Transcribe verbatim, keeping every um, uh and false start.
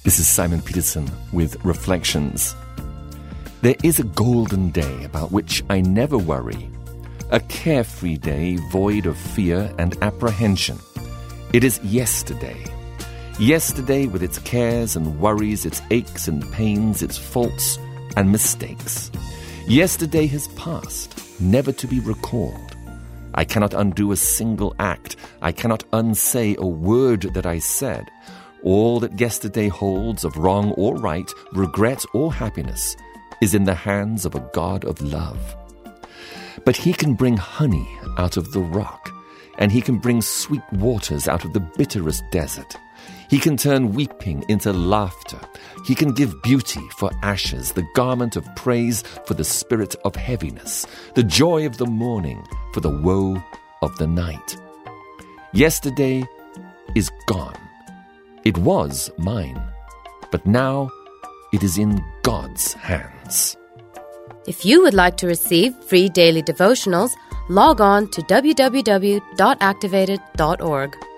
This is Simon Peterson with Reflections. There is a golden day about which I never worry, a carefree day void of fear and apprehension. It is yesterday. Yesterday with its cares and worries, its aches and pains, its faults and mistakes. Yesterday has passed, never to be recalled. I cannot undo a single act. I cannot unsay a word that I said. All that yesterday holds of wrong or right, regret or happiness, is in the hands of a God of love. But he can bring honey out of the rock, and he can bring sweet waters out of the bitterest desert. He can turn weeping into laughter. He can give beauty for ashes, the garment of praise for the spirit of heaviness, the joy of the morning for the woe of the night. Yesterday is gone. It was mine, but now it is in God's hands. If you would like to receive free daily devotionals, log on to w w w dot activated dot org.